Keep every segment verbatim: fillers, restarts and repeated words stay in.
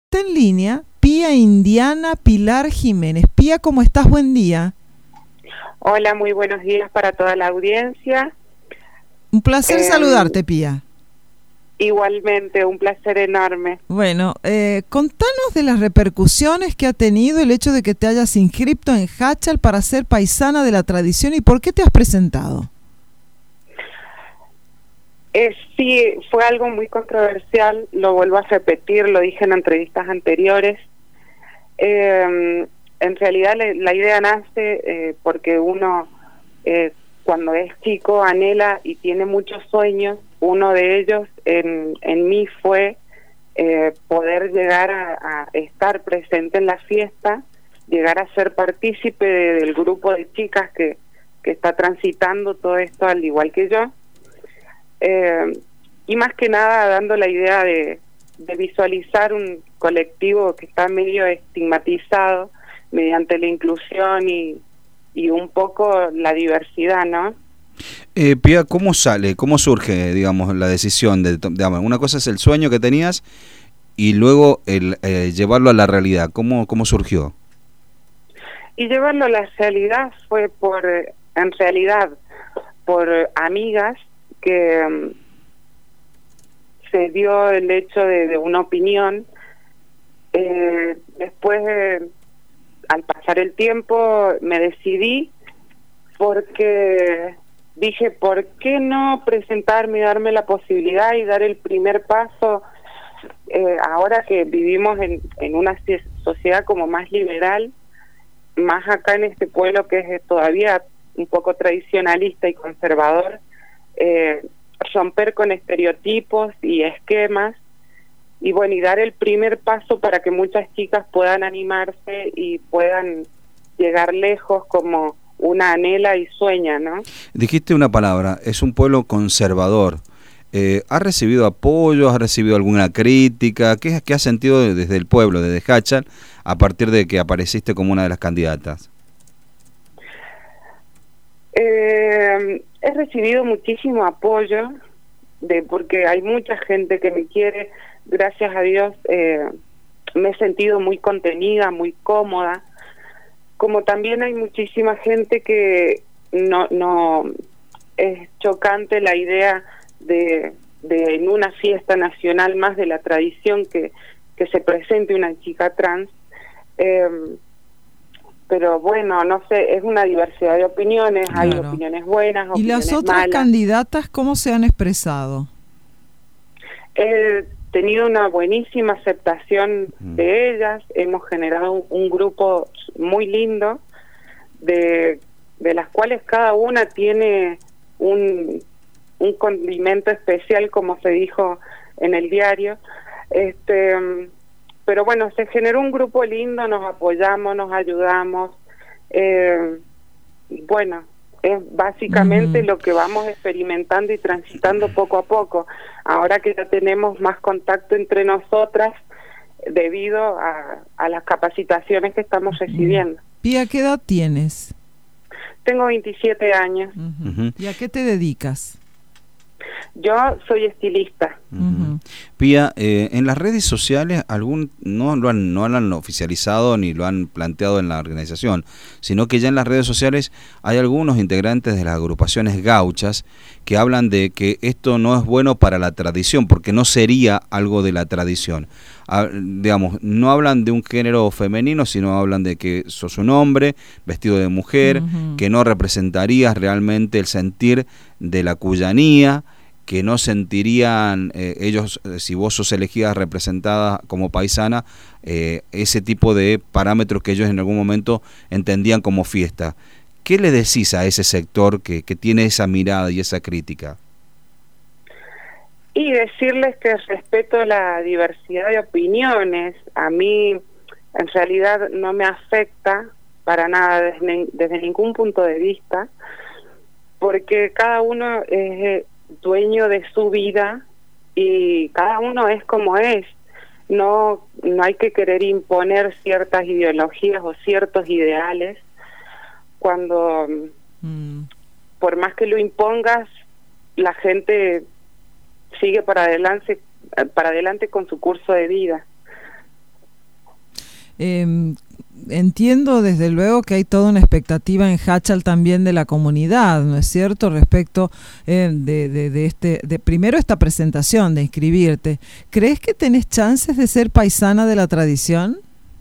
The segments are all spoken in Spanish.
Está en línea Pía Indiana Pilar Jiménez. Pía, ¿cómo estás? Buen día. Hola, muy buenos días para toda la audiencia. Un placer eh, saludarte, Pía. Igualmente, un placer enorme. Bueno, eh, contanos de las repercusiones que ha tenido el hecho de que te hayas inscrito en Hachal para ser paisana de la tradición y por qué te has presentado. Eh, sí, fue algo muy controversial, lo vuelvo a repetir, lo dije en entrevistas anteriores. Eh, en realidad la, la idea nace eh, porque uno eh, cuando es chico anhela y tiene muchos sueños. Uno de ellos en, en mí fue eh, poder llegar a, a estar presente en la fiesta, llegar a ser partícipe de, del grupo de chicas que, que está transitando todo esto al igual que yo. Eh, y más que nada dando la idea de, de visualizar un colectivo que está medio estigmatizado mediante la inclusión y, y un poco la diversidad, ¿no? Eh, Pía, ¿cómo sale, cómo surge, digamos, la decisión de, digamos, una cosa es el sueño que tenías y luego el eh, llevarlo a la realidad? ¿Cómo, cómo surgió? Y llevarlo a la realidad fue por, en realidad, por amigas que um, se dio el hecho de, de una opinión. Eh, después, eh, al pasar el tiempo, me decidí porque dije, ¿por qué no presentarme y darme la posibilidad y dar el primer paso? Eh, ahora que vivimos en, en una sociedad como más liberal, más acá en este pueblo que es todavía un poco tradicionalista y conservador, Eh, romper con estereotipos y esquemas y bueno, y dar el primer paso para que muchas chicas puedan animarse y puedan llegar lejos como una anhela y sueña, ¿no? Dijiste una palabra, es un pueblo conservador. Eh, ¿Has recibido apoyo? ¿Has recibido alguna crítica? ¿Qué, qué has sentido desde el pueblo, desde Hachal, a partir de que apareciste como una de las candidatas? Eh, he recibido muchísimo apoyo, de porque hay mucha gente que me quiere. Gracias a Dios eh, me he sentido muy contenida, muy cómoda. Como también hay muchísima gente que no, no es chocante la idea de, de en una fiesta nacional más de la tradición que, que se presente una chica trans. Eh, Pero bueno, no sé, es una diversidad de opiniones, claro. Hay opiniones buenas, opiniones malas. ¿Y las otras malas. candidatas cómo se han expresado? He tenido una buenísima aceptación mm. de ellas, hemos generado un, un grupo muy lindo, de, de las cuales cada una tiene un, un condimento especial, como se dijo en el diario. Este... Pero bueno, se generó un grupo lindo, nos apoyamos, nos ayudamos. Eh, bueno, es básicamente uh-huh. lo que vamos experimentando y transitando poco a poco. Ahora que ya tenemos más contacto entre nosotras debido a, a las capacitaciones que estamos recibiendo. Pía, ¿qué edad tienes? Tengo veintisiete años. Uh-huh. Uh-huh. ¿Y a qué te dedicas? Yo soy estilista. Uh-huh. Pía, eh, en las redes sociales algún no lo han no lo han oficializado ni lo han planteado en la organización, sino que ya en las redes sociales hay algunos integrantes de las agrupaciones gauchas que hablan de que esto no es bueno para la tradición, porque no sería algo de la tradición. Ah, digamos, no hablan de un género femenino, sino hablan de que sos un hombre vestido de mujer, uh-huh. que no representarías realmente el sentir de la cuyanía, que no sentirían eh, ellos, eh, si vos sos elegida representada como paisana, eh, ese tipo de parámetros que ellos en algún momento entendían como fiesta. ¿Qué le decís a ese sector que, que tiene esa mirada y esa crítica? Y decirles que respeto la diversidad de opiniones. A mí en realidad no me afecta para nada desde, desde ningún punto de vista, porque cada uno es dueño de su vida y cada uno es como es. No, no hay que querer imponer ciertas ideologías o ciertos ideales cuando mm. por más que lo impongas, la gente sigue para adelante, para adelante con su curso de vida. Eh, entiendo desde luego que hay toda una expectativa en Hachal también de la comunidad, ¿no es cierto? Respecto eh, de, de, de este, de primero esta presentación, de inscribirte. ¿Crees que tenés chances de ser paisana de la tradición?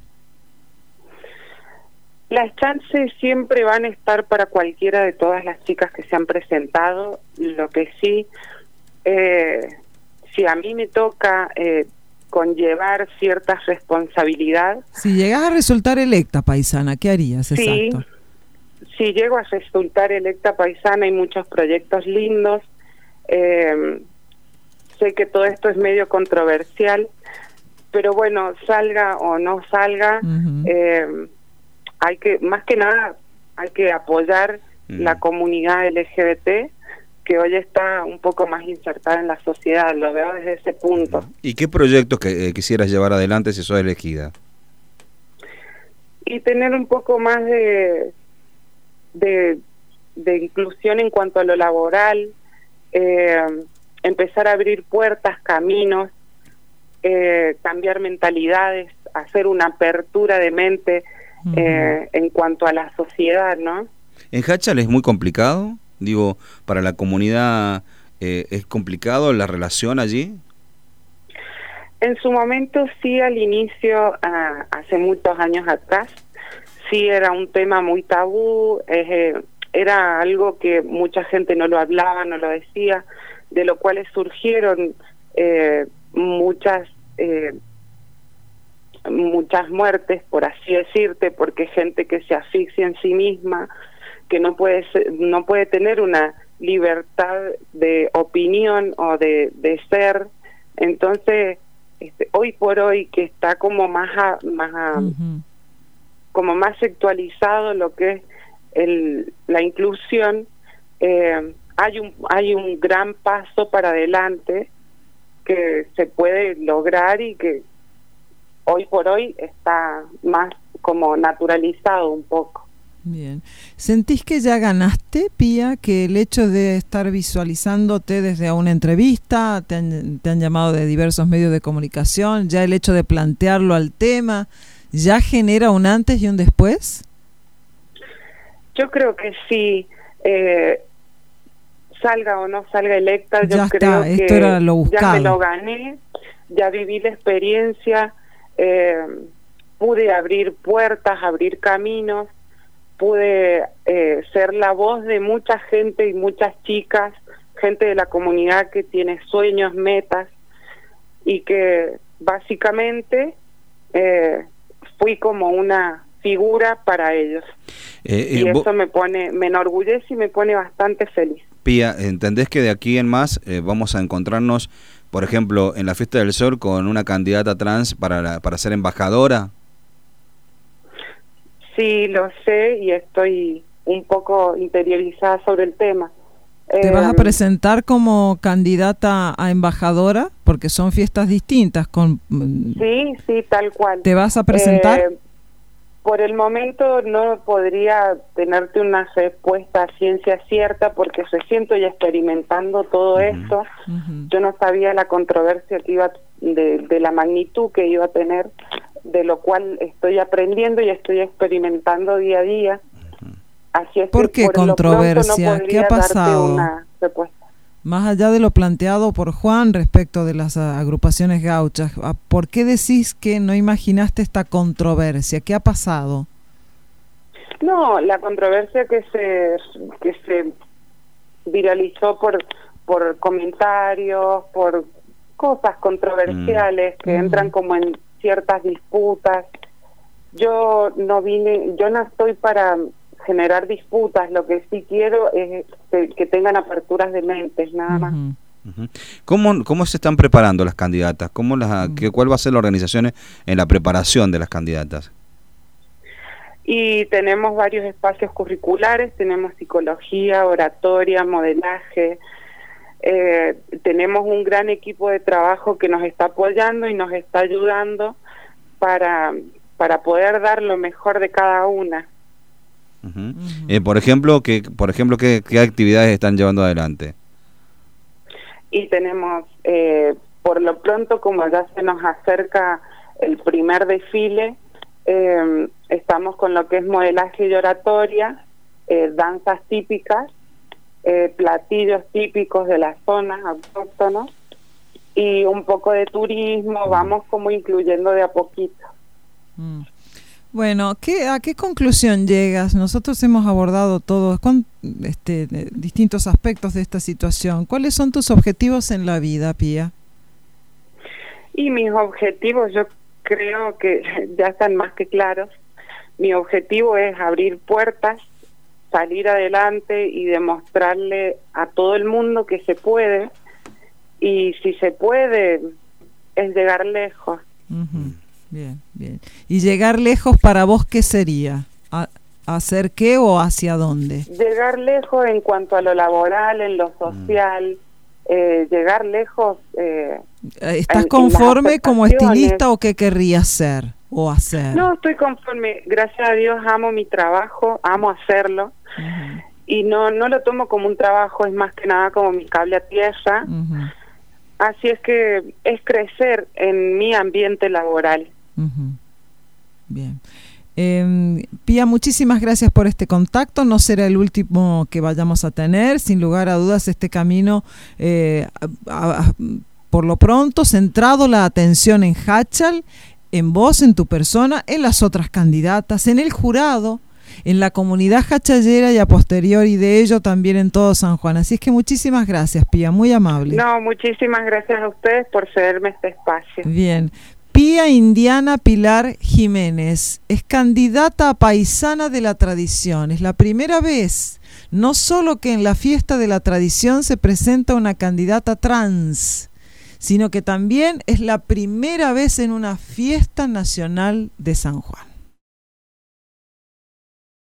Las chances siempre van a estar para cualquiera de todas las chicas que se han presentado. Lo que sí, eh, si a mí me toca eh, conllevar cierta responsabilidad. Si llegas a resultar electa paisana, ¿qué harías? Sí, exacto? Si llego a resultar electa paisana, hay muchos proyectos lindos. Eh, sé que todo esto es medio controversial, pero bueno, salga o no salga, uh-huh. eh, hay que, más que nada, hay que apoyar uh-huh. la comunidad L G B T, que hoy está un poco más insertada en la sociedad, lo veo desde ese punto. ¿Y qué proyectos que eh, quisieras llevar adelante si sos elegida? Y tener un poco más de, de, de inclusión en cuanto a lo laboral, eh, empezar a abrir puertas, caminos, eh, cambiar mentalidades, hacer una apertura de mente uh-huh. eh, en cuanto a la sociedad, ¿no? ¿En Hachal es muy complicado? Digo, para la comunidad, eh, ¿es complicado la relación allí? En su momento sí, al inicio, uh, hace muchos años atrás, sí era un tema muy tabú, eh, era algo que mucha gente no lo hablaba, no lo decía, de lo cual surgieron eh, muchas eh, muchas muertes, por así decirte, porque gente que se asfixia en sí misma, que no puede ser, no puede tener una libertad de opinión o de, de ser. Entonces, este, hoy por hoy que está como más a, más a, uh-huh. como más sexualizado lo que es el, la inclusión, eh, hay un hay un gran paso para adelante que se puede lograr y que hoy por hoy está más como naturalizado un poco. Bien. ¿Sentís que ya ganaste, Pía, que el hecho de estar visualizándote desde una entrevista, te han, te han llamado de diversos medios de comunicación, ya el hecho de plantearlo al tema, ya genera un antes y un después? Yo creo que sí, eh, salga o no salga electa, yo ya creo está, esto que era lo buscado. Ya me lo gané, ya viví la experiencia, eh, pude abrir puertas, abrir caminos, pude eh, ser la voz de mucha gente y muchas chicas, gente de la comunidad que tiene sueños, metas, y que básicamente eh, fui como una figura para ellos. Eh, y eh, eso me pone, me enorgullece y me pone bastante feliz. Pía, ¿entendés que de aquí en más eh, vamos a encontrarnos, por ejemplo, en la Fiesta del Sol con una candidata trans para, la, para ser embajadora? Sí, lo sé y estoy un poco interiorizada sobre el tema. ¿Te eh, vas a presentar como candidata a embajadora? Porque son fiestas distintas. Con Sí, sí, tal cual. ¿Te vas a presentar? Eh, por el momento no podría tenerte una respuesta a ciencia cierta porque recién estoy experimentando todo uh-huh. esto. Uh-huh. Yo no sabía la controversia que iba de, de la magnitud que iba a tener, de lo cual estoy aprendiendo y estoy experimentando día a día. Así es ¿Por que qué por controversia? No ¿Qué ha pasado? Una respuesta. Más allá de lo planteado por Juan respecto de las agrupaciones gauchas, ¿por qué decís que no imaginaste esta controversia? ¿Qué ha pasado? No, la controversia que se que se viralizó por por comentarios, por cosas controversiales mm. que mm. entran como en ciertas disputas. Yo no vine, yo no estoy para generar disputas, lo que sí quiero es que, que tengan aperturas de mentes, nada uh-huh. más. Uh-huh. ¿Cómo, ¿Cómo se están preparando las candidatas? ¿Cómo las, uh-huh. qué, ¿Cuál va a ser la organización en la preparación de las candidatas? Y tenemos varios espacios curriculares, tenemos psicología, oratoria, modelaje, eh, tenemos un gran equipo de trabajo que nos está apoyando y nos está ayudando para, para poder dar lo mejor de cada una. Uh-huh. Uh-huh. Eh, por ejemplo, ¿qué, por ejemplo ¿qué, qué actividades están llevando adelante? Y tenemos, eh, por lo pronto, como ya se nos acerca el primer desfile, Eh, estamos con lo que es modelaje y oratoria, eh, danzas típicas, eh, platillos típicos de las zonas autóctonas y un poco de turismo. Vamos como incluyendo de a poquito. Mm. Bueno, ¿qué, ¿a qué conclusión llegas? Nosotros hemos abordado todos con, este, distintos aspectos de esta situación. ¿Cuáles son tus objetivos en la vida, Pía? Y mis objetivos yo creo que ya están más que claros. Mi objetivo es abrir puertas, salir adelante y demostrarle a todo el mundo que se puede, y si se puede es llegar lejos. Uh-huh. Bien, bien. ¿Y llegar lejos para vos qué sería? ¿A, ¿Hacer qué o hacia dónde? Llegar lejos en cuanto a lo laboral, en lo social, mm. eh, llegar lejos... Eh, ¿Estás en, conforme en como estilista o qué querrías ser o hacer? No, estoy conforme. Gracias a Dios amo mi trabajo, amo hacerlo. Uh-huh. Y no, no lo tomo como un trabajo, es más que nada como mi cable a tierra. Uh-huh. Así es que es crecer en mi ambiente laboral. Uh-huh. Bien. Eh, Pía, muchísimas gracias por este contacto. No será el último que vayamos a tener. Sin lugar a dudas, este camino, eh, a, a, por lo pronto, centrado la atención en Háchal, en vos, en tu persona, en las otras candidatas, en el jurado, en la comunidad hachallera y a posteriori de ello también en todo San Juan. Así es que muchísimas gracias, Pía, muy amable. No, muchísimas gracias a ustedes por cederme este espacio. Bien. Pía Indiana Pilar Jiménez es candidata a paisana de la tradición. Es la primera vez, no solo que en la fiesta de la tradición se presenta una candidata trans, sino que también es la primera vez en una fiesta nacional de San Juan.